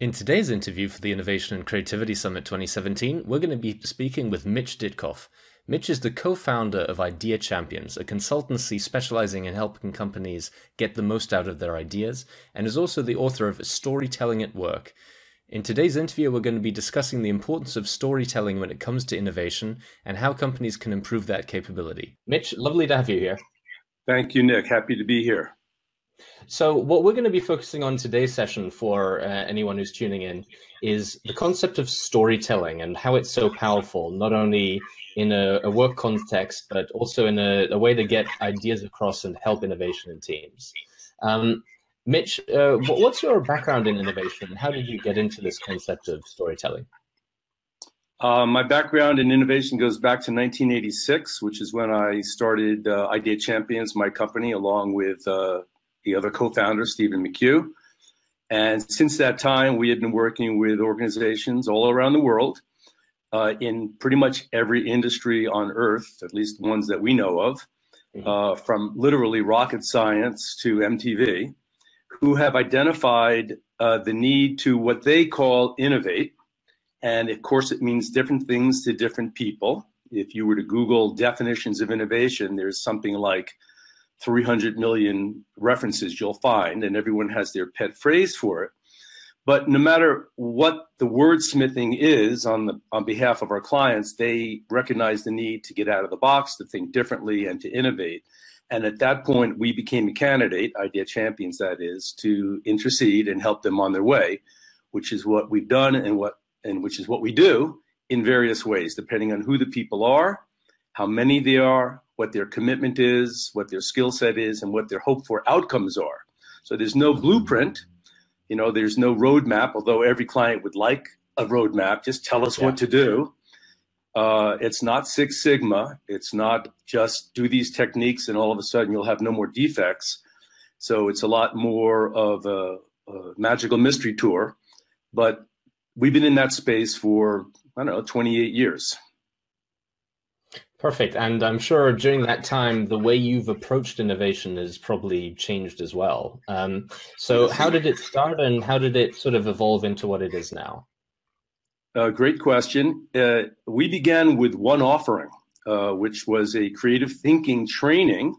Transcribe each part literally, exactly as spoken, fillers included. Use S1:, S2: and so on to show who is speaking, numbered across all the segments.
S1: In today's interview for the Innovation and Creativity Summit twenty seventeen, we're going to be speaking with Mitch Ditkoff. Mitch is the co-founder of Idea Champions, a consultancy specializing in helping companies get the most out of their ideas, and is also the author of Storytelling at Work. In today's interview, we're going to be discussing the importance of storytelling when it comes to innovation and how companies can improve that capability. Mitch, lovely to have you here.
S2: Thank you, Nick. Happy to be here.
S1: So what we're going to be focusing on today's session for uh, anyone who's tuning in is the concept of storytelling and how it's so powerful, not only in a, a work context, but also in a, a way to get ideas across and help innovation in teams. Um, Mitch, uh, what's your background in innovation? How did you get into this concept of storytelling?
S2: Uh, my background in innovation goes back to nineteen eighty-six, which is when I started uh, Idea Champions, my company, along with uh, the other co-founder, Stephen McHugh. And since that time, we had been working with organizations all around the world uh, in pretty much every industry on Earth, at least ones that we know of, uh, from literally rocket science to M T V, who have identified uh, the need to what they call innovate. And of course, it means different things to different people. If you were to Google definitions of innovation, there's something like three hundred million references you'll find, and everyone has their pet phrase for it. But no matter what the wordsmithing is on the on behalf of our clients, they recognize the need to get out of the box, to think differently, and to innovate. And at that point, we became a candidate, Idea Champions that is, to intercede and help them on their way, which is what we've done and what and which is what we do in various ways, depending on who the people are, how many they are, what their commitment is, what their skill set is, and what their hoped for outcomes are. So there's no blueprint, you know, there's no roadmap, although every client would like a roadmap. Just tell us yeah. what to do. Uh, it's not Six Sigma. It's not just do these techniques and all of a sudden you'll have no more defects. So it's a lot more of a, a magical mystery tour. But we've been in that space for, I don't know, twenty-eight years.
S1: Perfect. And I'm sure during that time, the way you've approached innovation has probably changed as well. Um, so how did it start and how did it sort of evolve into what it is now?
S2: Uh, great question. Uh, we began with one offering, uh, which was a creative thinking training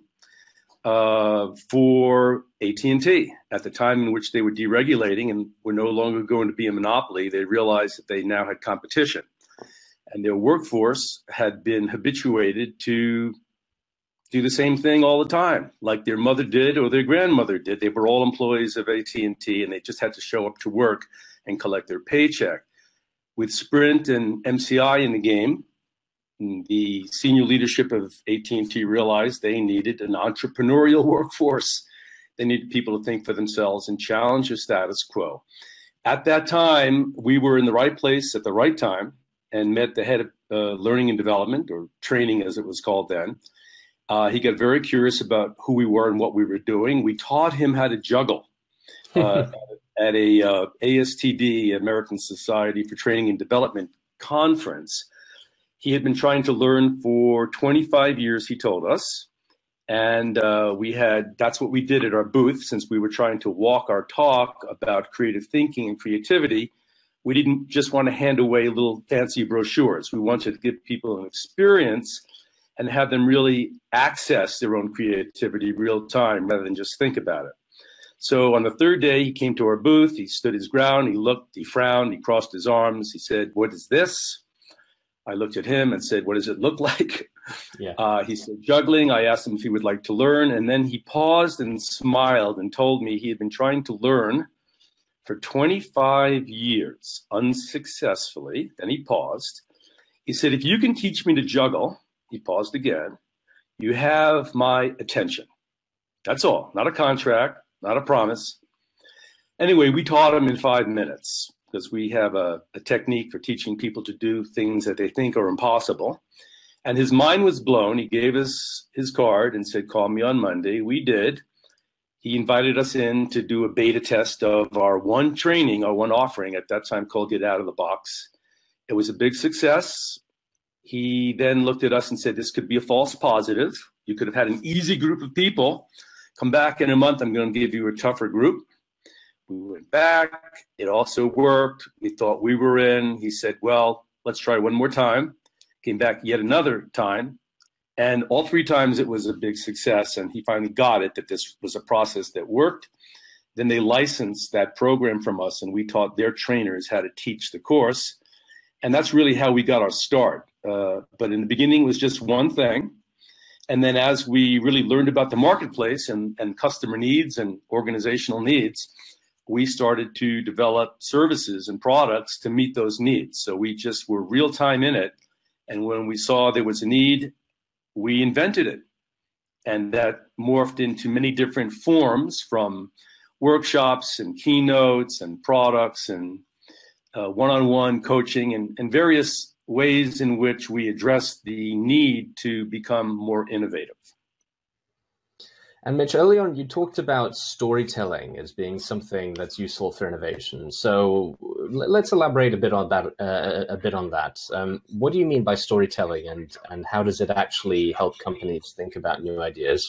S2: uh, for A T and T. At the time in which they were deregulating and were no longer going to be a monopoly, they realized that they now had competition. And their workforce had been habituated to do the same thing all the time, like their mother did or their grandmother did. They were all employees of A T and T, and they just had to show up to work and collect their paycheck. With Sprint and M C I in the game, the senior leadership of A T and T realized they needed an entrepreneurial workforce. They needed people to think for themselves and challenge the status quo. At that time, we were in the right place at the right time, and met the head of uh, learning and development, or training as it was called then. Uh, he got very curious about who we were and what we were doing. We taught him how to juggle uh, at a uh, A S T D, American Society for Training and Development conference. He had been trying to learn for twenty-five years, he told us. And uh, we had, that's what we did at our booth, since we were trying to walk our talk about creative thinking and creativity. We didn't just want to hand away little fancy brochures. We wanted to give people an experience and have them really access their own creativity real time rather than just think about it. So on the third day, he came to our booth. He stood his ground. He looked, he frowned, he crossed his arms. He said, "What is this?" I looked at him and said, "What does it look like?" Yeah. Uh, he said, "Juggling." I asked him if he would like to learn. And then he paused and smiled and told me he had been trying to learn for twenty-five years, unsuccessfully. Then he paused. He said, "If you can teach me to juggle," he paused again, "you have my attention." That's all, not a contract, not a promise. Anyway, we taught him in five minutes because we have a, a technique for teaching people to do things that they think are impossible. And his mind was blown. He gave us his card and said, "Call me on Monday." We did. He invited us in to do a beta test of our one training, our one offering at that time called Get Out of the Box. It was a big success. He then looked at us and said, "This could be a false positive. You could have had an easy group of people. Come back in a month, I'm going to give you a tougher group." We went back. It also worked. We thought we were in. He said, well, let's try one more time. Came back yet another time. And all three times it was a big success. And he finally got it, that this was a process that worked. Then they licensed that program from us, and we taught their trainers how to teach the course. And that's really how we got our start. Uh, but in the beginning, it was just one thing. And then as we really learned about the marketplace and, and customer needs and organizational needs, we started to develop services and products to meet those needs. So we just were real time in it. And when we saw there was a need, we invented it. And that morphed into many different forms, from workshops and keynotes and products and uh, one-on-one coaching and, and various ways in which we address the need to become more innovative.
S1: And Mitch, early on, you talked about storytelling as being something that's useful for innovation. So let's elaborate a bit on that. Uh, a bit on that. Um, what do you mean by storytelling, and and how does it actually help companies think about new ideas?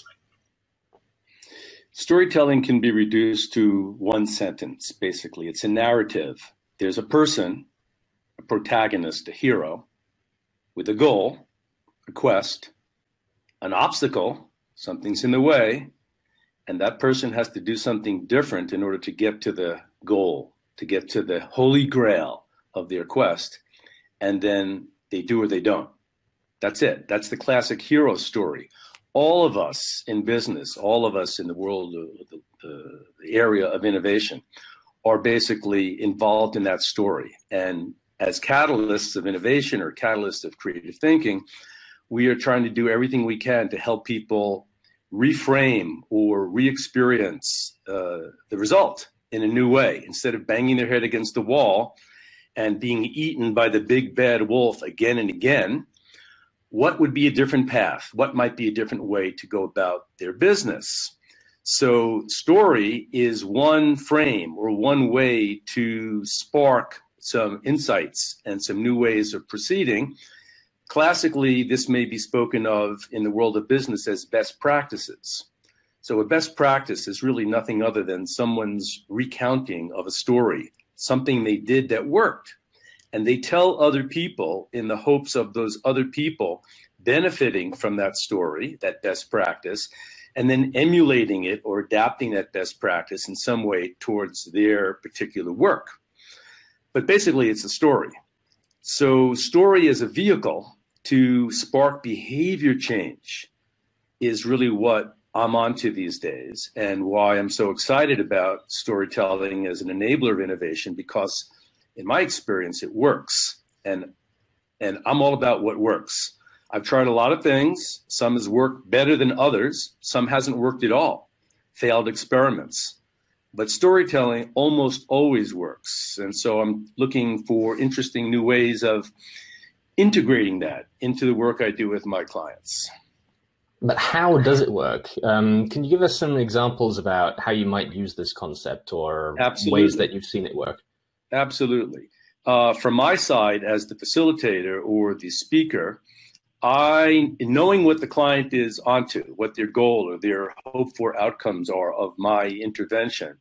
S2: Storytelling can be reduced to one sentence, basically. It's a narrative. There's a person, a protagonist, a hero, with a goal, a quest, an obstacle, something's in the way, and that person has to do something different in order to get to the goal, to get to the holy grail of their quest, and then they do or they don't. That's it. That's the classic hero story. All of us in business, all of us in the world of the, the, the area of innovation are basically involved in that story. And as catalysts of innovation or catalysts of creative thinking, we are trying to do everything we can to help people reframe or re-experience uh, the result in a new way. Instead of banging their head against the wall and being eaten by the big bad wolf again and again, what would be a different path? What might be a different way to go about their business? So story is one frame or one way to spark some insights and some new ways of proceeding. Classically, this may be spoken of in the world of business as best practices. So a best practice is really nothing other than someone's recounting of a story, something they did that worked. And they tell other people in the hopes of those other people benefiting from that story, that best practice, and then emulating it or adapting that best practice in some way towards their particular work. But basically, it's a story. So story as a vehicle to spark behavior change is really what I'm onto these days, and why I'm so excited about storytelling as an enabler of innovation, because in my experience, it works. And, and I'm all about what works. I've tried a lot of things. Some has worked better than others. Some hasn't worked at all. Failed experiments. But storytelling almost always works. And so I'm looking for interesting new ways of integrating that into the work I do with my clients.
S1: But how does it work? Um, can you give us some examples about how you might use this concept, or
S2: Absolutely.
S1: ways that you've seen it work?
S2: Absolutely. Uh, from my side, as the facilitator or the speaker, I, knowing what the client is onto, what their goal or their hope for outcomes are of my intervention,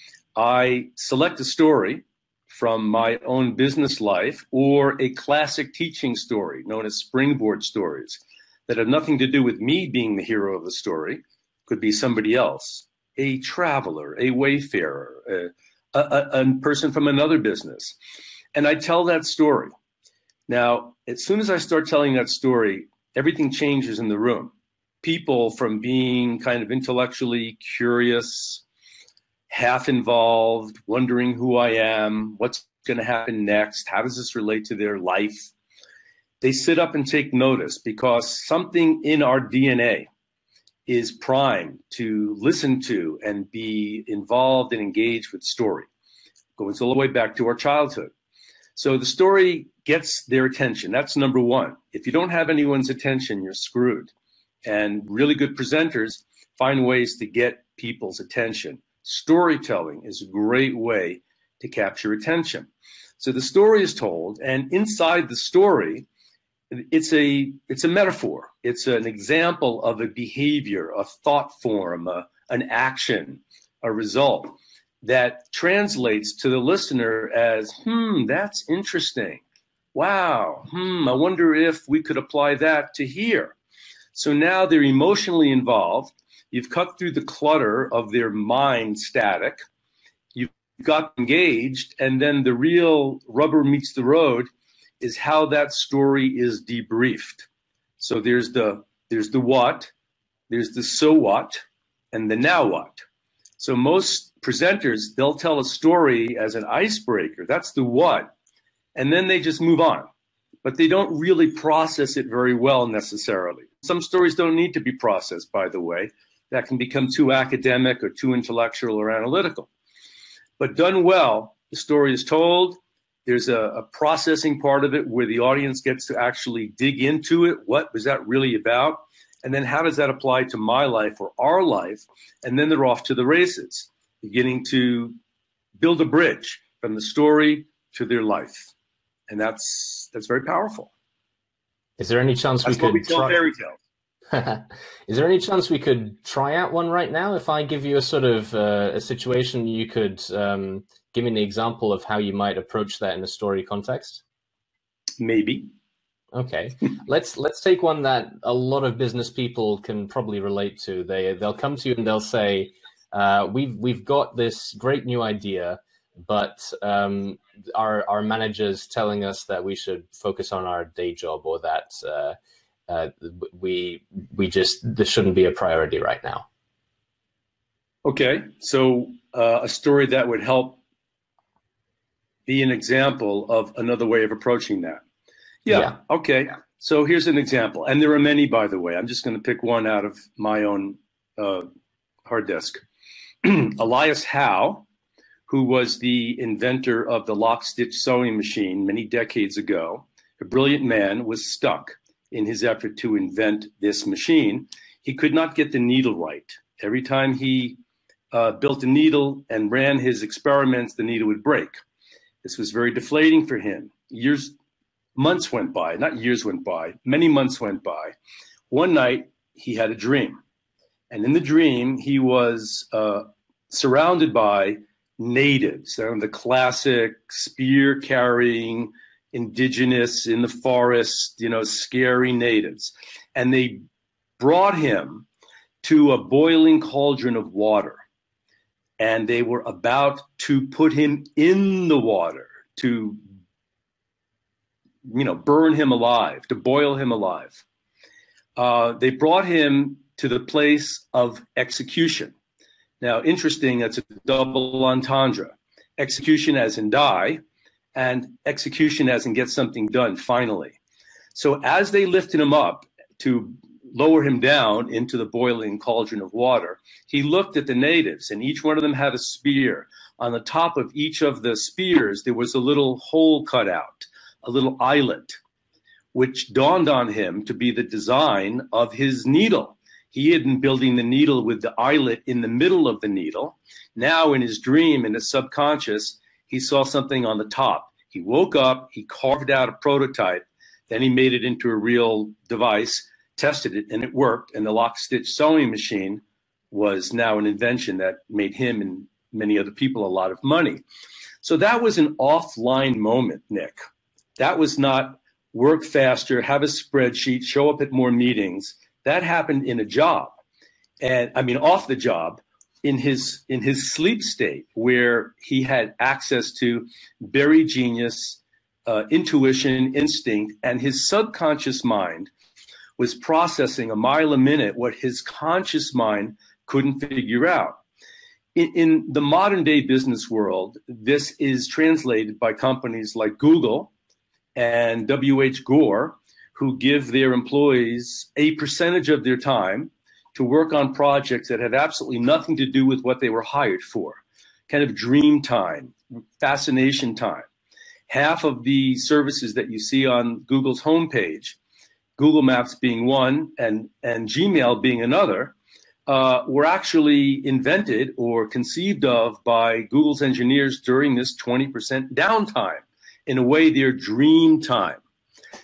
S2: I select a story from my own business life or a classic teaching story known as springboard stories that have nothing to do with me being the hero of the story. Could be somebody else, a traveler, a wayfarer, a, a, a person from another business. And I tell that story. Now, as soon as I start telling that story, everything changes in the room. People, from being kind of intellectually curious, half involved, wondering who I am, what's going to happen next, how does this relate to their life, they sit up and take notice, because something in our D N A is primed to listen to and be involved and engaged with story, going all the way back to our childhood. So the story gets their attention. That's number one. If you don't have anyone's attention, you're screwed. And really good presenters find ways to get people's attention. Storytelling is a great way to capture attention. So the story is told, and inside the story, it's a, it's a metaphor. It's an example of a behavior, a thought form, a, an action, a result. that translates to the listener as, hmm, that's interesting. Wow, hmm, I wonder if we could apply that to here. So now they're emotionally involved. You've cut through the clutter of their mind static. You've got engaged, and then the real rubber meets the road is how that story is debriefed. So there's the there's the what, there's the so what, and the now what. So most presenters, they'll tell a story as an icebreaker. That's the what. And then they just move on. But they don't really process it very well necessarily. Some stories don't need to be processed, by the way. That can become too academic or too intellectual or analytical. But done well, the story is told. There's a, a processing part of it where the audience gets to actually dig into it. What was that really about? And then how does that apply to my life or our life? And then they're off to the races, beginning to build a bridge from the story to their life. And that's that's very powerful.
S1: Is there any chance
S2: that's
S1: we could
S2: we call
S1: try...
S2: fairy tales?
S1: Is there any chance we could try out one right now? If I give you a sort of uh, a situation, you could um, give me an example of how you might approach that in a story context?
S2: Maybe.
S1: Okay, let's let's take one that a lot of business people can probably relate to. They they'll come to you and they'll say, uh, "We've we've got this great new idea, but um, our our manager's telling us that we should focus on our day job, or that uh, uh, we we just this shouldn't be a priority right now."
S2: Okay, so uh, a story that would help be an example of another way of approaching that. Yeah, yeah. Okay. Yeah. So here's an example. And there are many, by the way. I'm just going to pick one out of my own uh, hard disk. Elias Howe, who was the inventor of the lock-stitch sewing machine many decades ago, a brilliant man, was stuck in his effort to invent this machine. He could not get the needle right. Every time he uh, built a needle and ran his experiments, the needle would break. This was very deflating for him. Years Months went by, not years went by, many months went by. One night, he had a dream. And in the dream, he was uh, surrounded by natives. They're the classic spear-carrying, indigenous, in the forest, you know, scary natives. And they brought him to a boiling cauldron of water. And they were about to put him in the water, to you know, burn him alive, to boil him alive. Uh, they brought him to the place of execution. Now, interesting, that's a double entendre. Execution as in die, and execution as in get something done, finally. So as they lifted him up to lower him down into the boiling cauldron of water, he looked at the natives, and each one of them had a spear. On the top of each of the spears, there was a little hole cut out, a little eyelet, which dawned on him to be the design of his needle. He had been building the needle with the eyelet in the middle of the needle. Now in his dream, in his subconscious, he saw something on the top. He woke up, he carved out a prototype, then he made it into a real device, tested it, and it worked. And the lock-stitch sewing machine was now an invention that made him and many other people a lot of money. So that was an offline moment, Nick. That was not work faster, have a spreadsheet, show up at more meetings. That happened in a job. And I mean, off the job, in his in his sleep state, where he had access to buried genius, uh, intuition, instinct, and his subconscious mind was processing a mile a minute what his conscious mind couldn't figure out. In, in the modern day business world, this is translated by companies like Google and W H Gore, who give their employees a percentage of their time to work on projects that have absolutely nothing to do with what they were hired for, kind of dream time, fascination time. Half of the services that you see on Google's homepage, Google Maps being one and, and Gmail being another, uh, were actually invented or conceived of by Google's engineers during this twenty percent downtime. In a way, their dream time.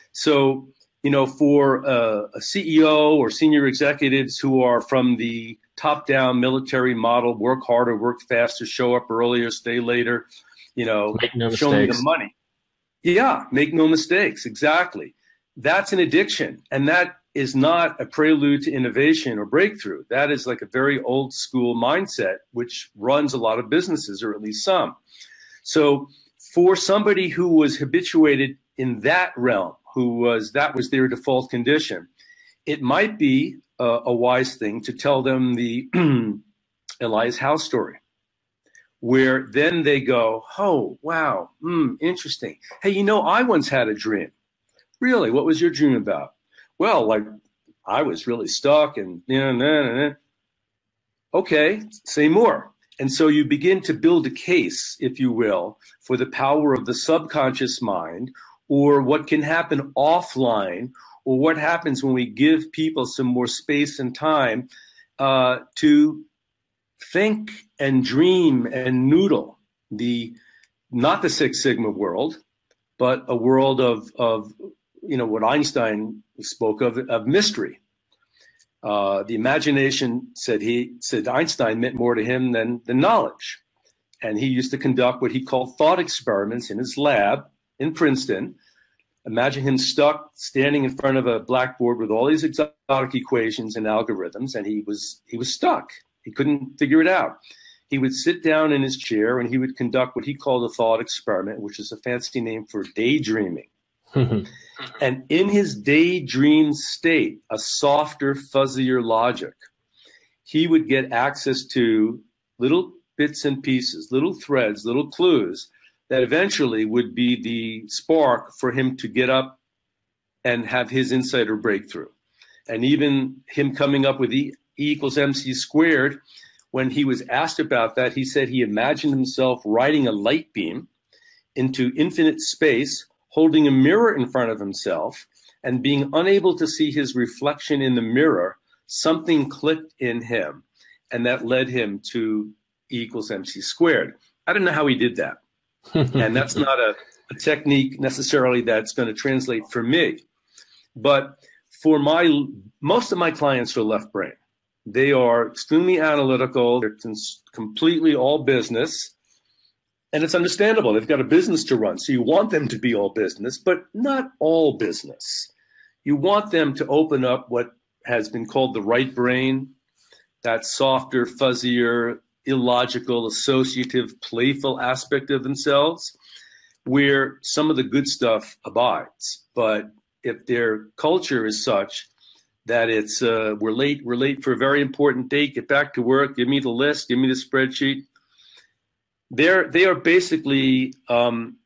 S2: So, you know, for uh, a C E O or senior executives who are from the top-down military model, work harder, work faster, show up earlier, stay later, you know,
S1: Make no
S2: show me
S1: mistakes.
S2: the money. Yeah, make no mistakes. Exactly. That's an addiction. And that is not a prelude to innovation or breakthrough. That is like a very old school mindset, which runs a lot of businesses, or at least some. So for somebody who was habituated in that realm, who was, that was their default condition, it might be a, a wise thing to tell them the Elias Howe story, where then they go, oh, wow, hmm, interesting. Hey, you know, I once had a dream. Really? What was your dream about? Well, like, I was really stuck and, you know, nah, nah, nah. Okay, say more. And so you begin to build a case, if you will, for the power of the subconscious mind, or what can happen offline, or what happens when we give people some more space and time uh, to think and dream and noodle the, not the Six Sigma world, but a world of, of you know, what Einstein spoke of, of mystery. Uh, the imagination, said he, said Einstein, meant more to him than, than knowledge. And he used to conduct what he called thought experiments in his lab in Princeton. Imagine him stuck standing in front of a blackboard with all these exotic equations and algorithms, and he was, he was stuck. He couldn't figure it out. He would sit down in his chair and he would conduct what he called a thought experiment, which is a fancy name for daydreaming. And in his daydream state, a softer, fuzzier logic, he would get access to little bits and pieces, little threads, little clues that eventually would be the spark for him to get up and have his insight or breakthrough. And even him coming up with E, e equals mc squared, when he was asked about that, he said he imagined himself riding a light beam into infinite space, holding a mirror in front of himself, and being unable to see his reflection in the mirror. Something clicked in him, and that led him to E equals mc squared. I don't know how he did that. And that's not a, a technique necessarily that's going to translate for me. But for my, most of my clients are left brain. They are extremely analytical. They're completely all business. And it's understandable. They've got a business to run. So you want them to be all business, but not all business. You want them to open up what has been called the right brain, that softer, fuzzier, illogical, associative, playful aspect of themselves, where some of the good stuff abides. But if their culture is such that it's, uh, we're late, we're late for a very important date, get back to work, give me the list, give me the spreadsheet, they're, they are basically um,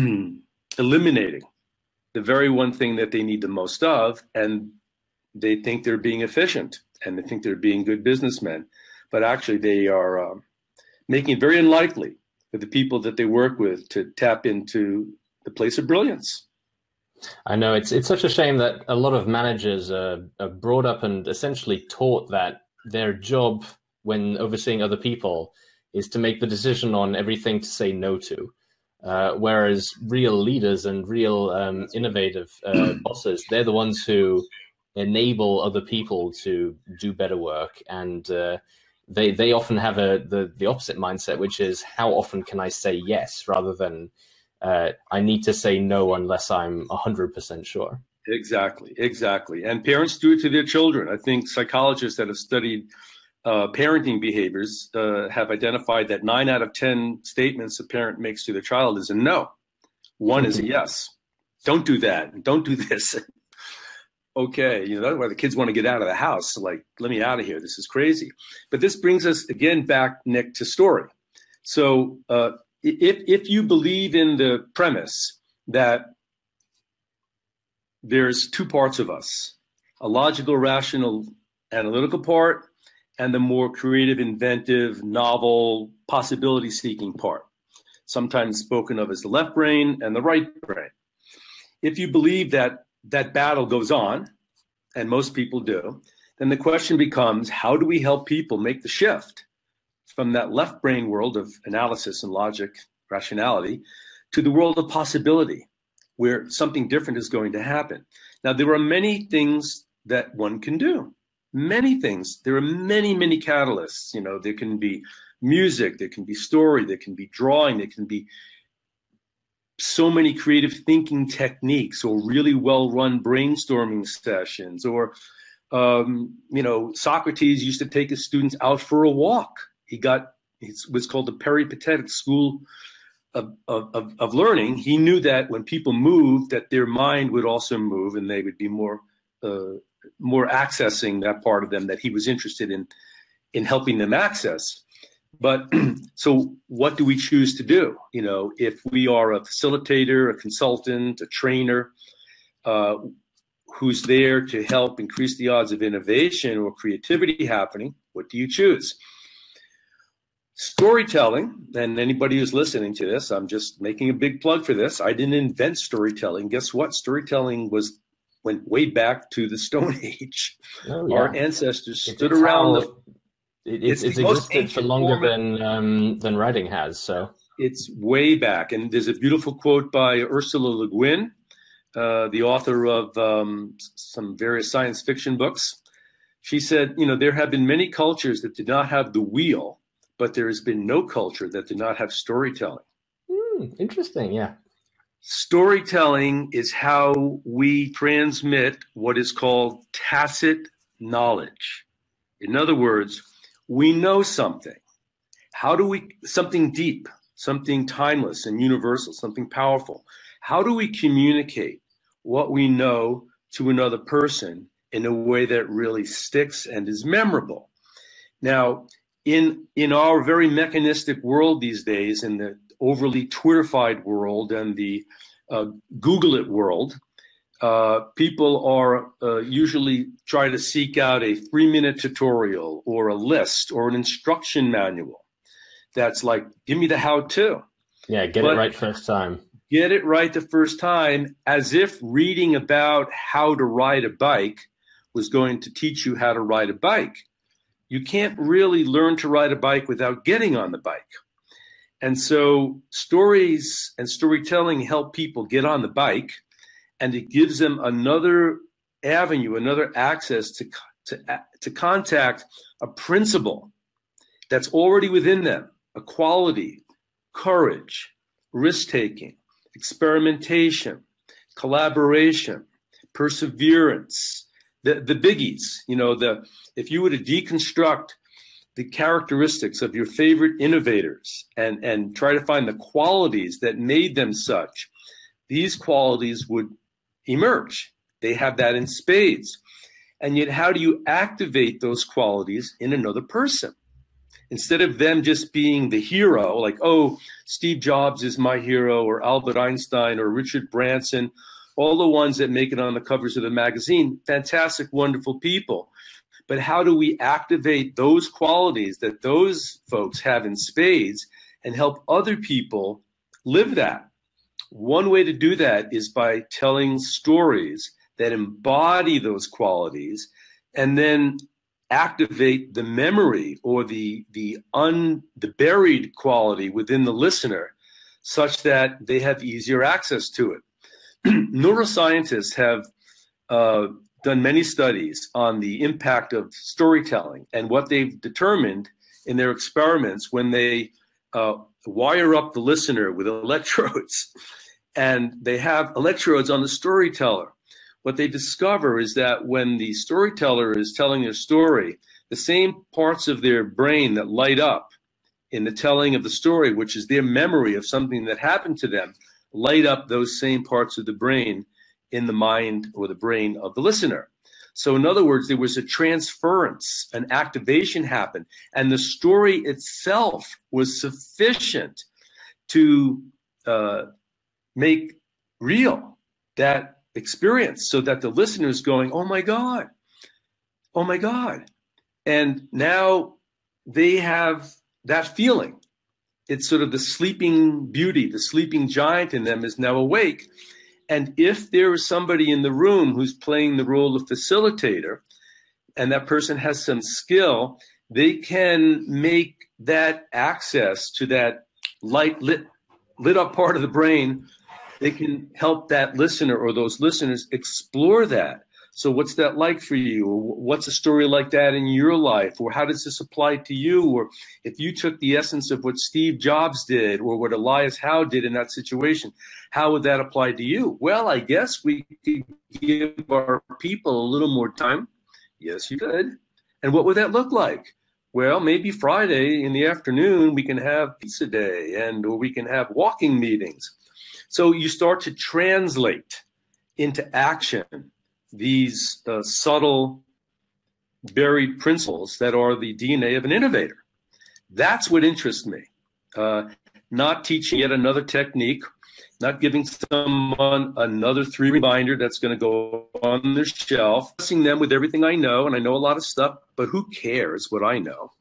S2: eliminating the very one thing that they need the most of, and they think they're being efficient, and they think they're being good businessmen. But actually they are um, making it very unlikely for the people that they work with to tap into the place of brilliance.
S1: I know it's it's such a shame that a lot of managers are, are brought up and essentially taught that their job when overseeing other people is to make the decision on everything to say no to. Uh, whereas real leaders and real um, innovative uh, bosses, they're the ones who enable other people to do better work, and uh, they they often have a the the opposite mindset, which is how often can I say yes, rather than uh, I need to say no unless I'm a hundred percent sure.
S2: Exactly, exactly. And parents do it to their children. I think psychologists that have studied uh, parenting behaviors uh, have identified that nine out of ten statements a parent makes to their child is a no. One is a yes. Don't do that. Don't do this. Okay, you know, that's why the kids want to get out of the house. Like, let me out of here. This is crazy. But this brings us again back, Nick, to story. So uh, if if you believe in the premise that there's two parts of us, a logical, rational, analytical part, and the more creative, inventive, novel, possibility-seeking part, sometimes spoken of as the left brain and the right brain. If you believe that that battle goes on, and most people do, then the question becomes, how do we help people make the shift from that left brain world of analysis and logic, rationality, to the world of possibility, where something different is going to happen? Now, there are many things that one can do. many things. There are many, many catalysts. You know, there can be music, there can be story, there can be drawing, there can be so many creative thinking techniques, or really well-run brainstorming sessions, or um, you know, Socrates used to take his students out for a walk. He got, it was called the peripatetic school of, of, of learning. He knew that when people moved, that their mind would also move, and they would be more uh, more accessing that part of them that he was interested in in helping them access. But so what do we choose to do? You know, if we are a facilitator, a consultant, a trainer, uh, who's there to help increase the odds of innovation or creativity happening, what do you choose? Storytelling, and anybody who's listening to this, I'm just making a big plug for this. I didn't invent storytelling. Guess what? Storytelling was went way back to the Stone Age.
S1: Oh, yeah.
S2: Our ancestors
S1: It-
S2: stood
S1: it's
S2: around.
S1: how-
S2: The,
S1: It,
S2: It's
S1: it's
S2: the most
S1: existed for
S2: ancient
S1: longer
S2: form of-
S1: than um, than writing has. So
S2: it's way back. And there's a beautiful quote by Ursula Le Guin, uh, the author of um, some various science fiction books. She said, you know, there have been many cultures that did not have the wheel, but there has been no culture that did not have storytelling.
S1: hmm, interesting. Yeah.
S2: Storytelling is how we transmit what is called tacit knowledge. In other words, we know something. How do we, something deep, something timeless and universal, something powerful. How do we communicate what we know to another person in a way that really sticks and is memorable? Now, in, in our very mechanistic world these days, in the overly Twitterified world and the uh, Google it world, uh, people are uh, usually trying to seek out a three-minute tutorial or a list or an instruction manual that's like, give me the how-to.
S1: Yeah. Get
S2: But-
S1: it right first time.
S2: Get it right the first time, as if reading about how to ride a bike was going to teach you how to ride a bike. You can't really learn to ride a bike without getting on the bike. And so stories and storytelling help people get on the bike, and it gives them another avenue, another access to, to, to contact a principle that's already within them, a quality, courage, risk-taking, experimentation, collaboration, perseverance, the, the biggies. You know, the if you were to deconstruct the characteristics of your favorite innovators and, and try to find the qualities that made them such, these qualities would emerge. They have that in spades. And yet, how do you activate those qualities in another person? Instead of them just being the hero, like, oh, Steve Jobs is my hero, or Albert Einstein, or Richard Branson, all the ones that make it on the covers of the magazine, fantastic, wonderful people. But how do we activate those qualities that those folks have in spades and help other people live that? One way to do that is by telling stories that embody those qualities and then activate the memory or the the un the buried quality within the listener such that they have easier access to it. Neuroscientists have uh, done many studies on the impact of storytelling, and what they've determined in their experiments when they uh, wire up the listener with electrodes and they have electrodes on the storyteller. What they discover is that when the storyteller is telling their story, the same parts of their brain that light up in the telling of the story, which is their memory of something that happened to them, light up those same parts of the brain in the mind or the brain of the listener. So in other words, there was a transference, an activation happened, and the story itself was sufficient to uh, make real that experience, so that the listener is going, oh my God, oh my God. And now they have that feeling. It's sort of the sleeping beauty, the sleeping giant in them is now awake. And if there is somebody in the room who's playing the role of facilitator, and that person has some skill, they can make that access to that light lit, lit up part of the brain. They can help that listener or those listeners explore that So what's that like for you? Or what's a story like that in your life? Or how does this apply to you? Or if you took the essence of what Steve Jobs did or what Elias Howe did in that situation, how would that apply to you? Well, I guess we could give our people a little more time. Yes, you could. And what would that look like? Well, maybe Friday in the afternoon, we can have pizza day and or we can have walking meetings. So you start to translate into action these uh, subtle, buried principles that are the D N A of an innovator. That's what interests me. Uh, not teaching yet another technique, not giving someone another three reminder that's going to go on their shelf, blessing them with everything I know, and I know a lot of stuff, but who cares what I know?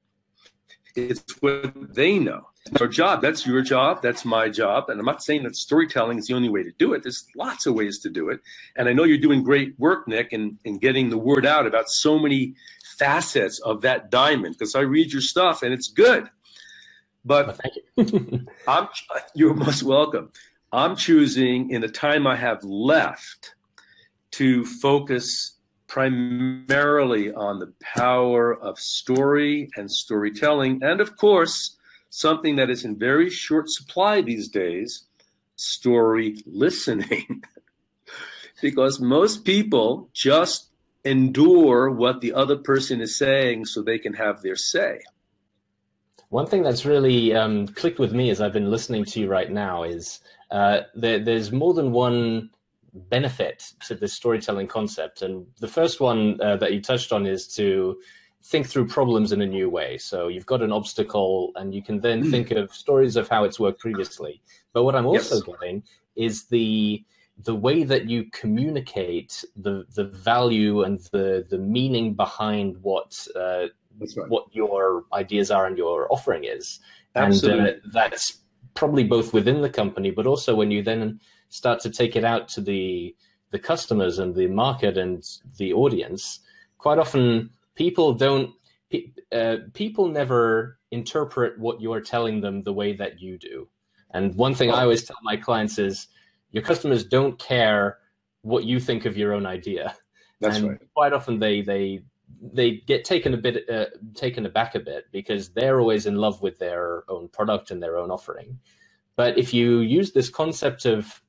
S2: It's what they know. It's our job. That's your job. That's my job. And I'm not saying that storytelling is the only way to do it. There's lots of ways to do it. And I know you're doing great work, Nick, in, in getting the word out about so many facets of that diamond, because I read your stuff and it's good. But
S1: well, thank you.
S2: I'm, you're most welcome. I'm choosing in the time I have left to focus primarily on the power of story and storytelling. And of course, something that is in very short supply these days, story listening. Because most people just endure what the other person is saying so they can have their say.
S1: One thing that's really um, clicked with me as I've been listening to you right now is uh, there, there's more than one benefit to this storytelling concept. And the first one uh, that you touched on is to think through problems in a new way. So you've got an obstacle and you can then think of stories of how it's worked previously. But what I'm also
S2: Yes.
S1: getting is the the way that you communicate the the value and the the meaning behind what uh,
S2: That's right.
S1: what your ideas are and your offering is.
S2: Absolutely.
S1: And uh, that's probably both within the company, but also when you then start to take it out to the the customers and the market and the audience, quite often people don't, uh, people never interpret what you're telling them the way that you do. And one thing I always tell my clients is your customers don't care what you think of your own idea.
S2: That's
S1: and
S2: right.
S1: quite often they, they, they get taken a bit, uh, taken aback a bit because they're always in love with their own product and their own offering. But if you use this concept of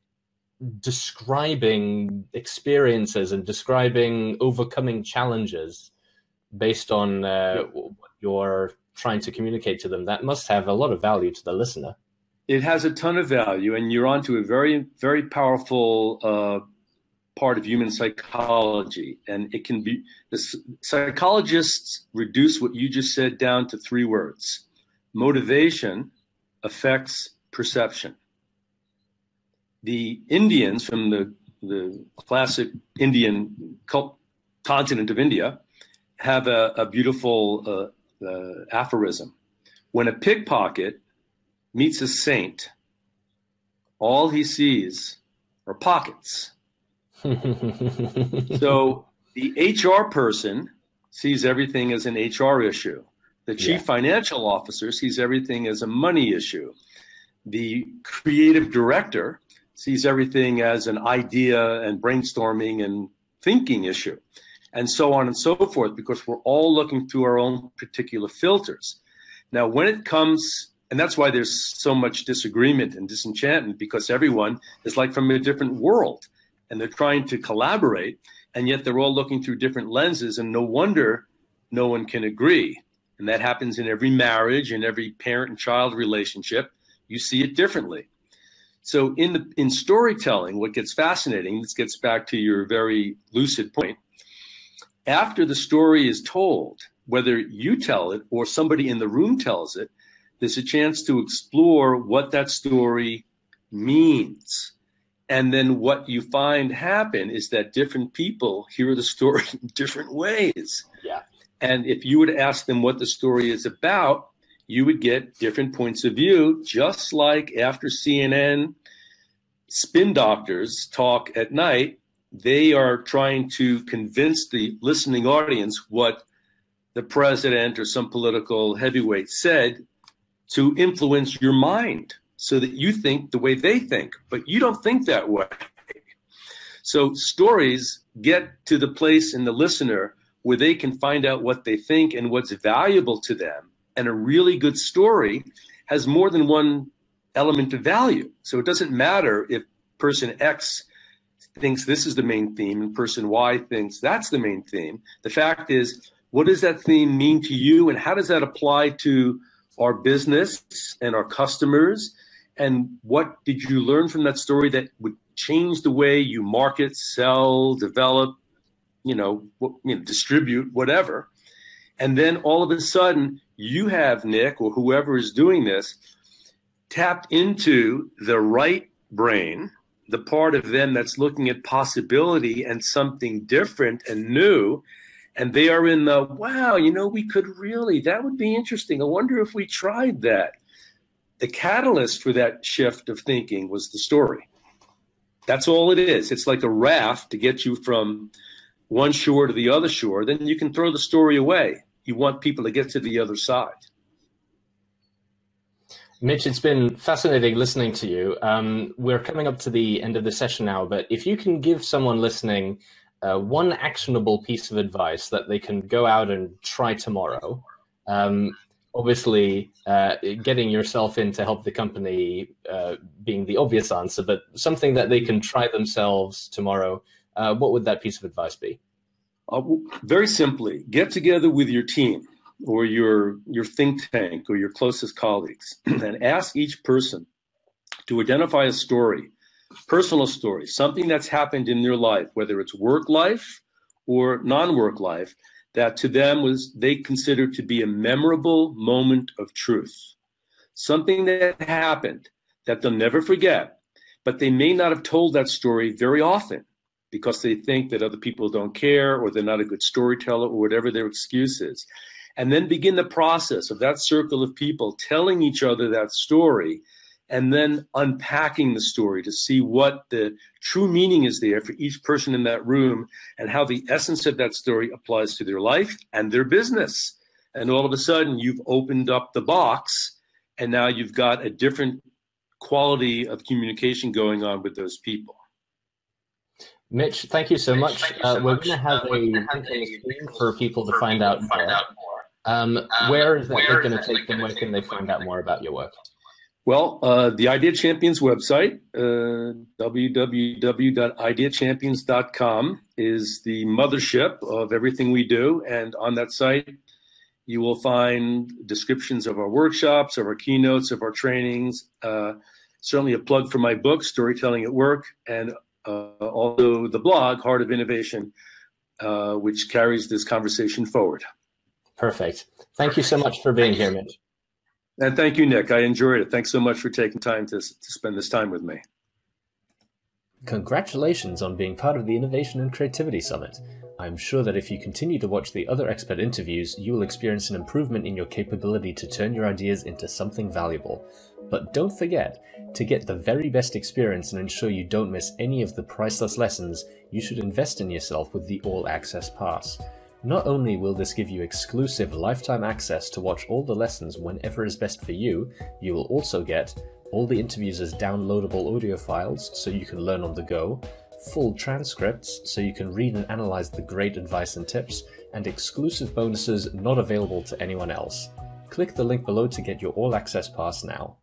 S1: describing experiences and describing overcoming challenges based on uh,
S2: Yep.
S1: what you're trying to communicate to them, that must have a lot of value to the listener.
S2: It has a ton of value, and you're onto a very, very powerful uh, part of human psychology. And it can be, the psychologists reduce what you just said down to three words: motivation affects perception. The Indians from the, the classic Indian cult, continent of India have a, a beautiful uh, uh, aphorism. When a pickpocket meets a saint, all he sees are pockets. So the H R person sees everything as an H R issue. The chief
S1: Yeah.
S2: financial officer sees everything as a money issue. The creative director sees everything as an idea and brainstorming and thinking issue, and so on and so forth, because we're all looking through our own particular filters. Now, when it comes, and that's why there's so much disagreement and disenchantment, because everyone is like from a different world, and they're trying to collaborate, and yet they're all looking through different lenses, and no wonder no one can agree. And that happens in every marriage, in every parent and child relationship. You see it differently. So in the in storytelling, what gets fascinating, this gets back to your very lucid point, after the story is told, whether you tell it or somebody in the room tells it, there's a chance to explore what that story means. And then what you find happen is that different people hear the story in different ways.
S1: Yeah.
S2: And if you would ask them what the story is about, you would get different points of view, just like after C N N spin doctors talk at night, they are trying to convince the listening audience what the president or some political heavyweight said to influence your mind so that you think the way they think, but you don't think that way. So stories get to the place in the listener where they can find out what they think and what's valuable to them. And a really good story has more than one element of value. So it doesn't matter if person X thinks this is the main theme and person Y thinks that's the main theme. The fact is, what does that theme mean to you, and how does that apply to our business and our customers? And what did you learn from that story that would change the way you market, sell, develop, you know, you know, distribute, whatever? And then all of a sudden, you have, Nick, or whoever is doing this, tapped into the right brain, the part of them that's looking at possibility and something different and new. And they are in the, wow, you know, we could really, that would be interesting. I wonder if we tried that. The catalyst for that shift of thinking was the story. That's all it is. It's like a raft to get you from one shore to the other shore. Then you can throw the story away. You want people to get to the other side.
S1: Mitch, it's been fascinating listening to you. Um, we're coming up to the end of the session now, but if you can give someone listening uh, one actionable piece of advice that they can go out and try tomorrow, um, obviously uh, getting yourself in to help the company uh, being the obvious answer, but something that they can try themselves tomorrow, uh, what would that piece of advice be?
S2: Uh, very simply, get together with your team or your your think tank or your closest colleagues and ask each person to identify a story, personal story, something that's happened in their life, whether it's work life or non-work life, that to them was they considered to be a memorable moment of truth, something that happened that they'll never forget, but they may not have told that story very often because they think that other people don't care or they're not a good storyteller or whatever their excuse is. And then begin the process of that circle of people telling each other that story and then unpacking the story to see what the true meaning is there for each person in that room and how the essence of that story applies to their life and their business. And all of a sudden, you've opened up the box, and now you've got a different quality of communication going on with those people.
S1: Mitch, thank you so much. You so uh, we're going to have uh, a screen for people to find out more. Um, where is that um, going to take them? Where can they find out more about your work?
S2: Well, uh, the Idea Champions website, uh, w w w dot idea champions dot com, is the mothership of everything we do. And on that site, you will find descriptions of our workshops, of our keynotes, of our trainings, uh, certainly a plug for my book, Storytelling at Work, and uh, also the blog, Heart of Innovation, uh, which carries this conversation forward.
S1: Perfect. Thank you so much for being here, Mitch.
S2: And thank you, Nick. I enjoyed it. Thanks so much for taking time to, to spend this time with me.
S1: Congratulations on being part of the Innovation and Creativity Summit. I'm sure that if you continue to watch the other expert interviews, you will experience an improvement in your capability to turn your ideas into something valuable. But don't forget, to get the very best experience and ensure you don't miss any of the priceless lessons, you should invest in yourself with the All Access Pass. Not only will this give you exclusive lifetime access to watch all the lessons whenever is best for you, you will also get all the interviews as downloadable audio files so you can learn on the go, full transcripts so you can read and analyze the great advice and tips, and exclusive bonuses not available to anyone else. Click the link below to get your All Access Pass now.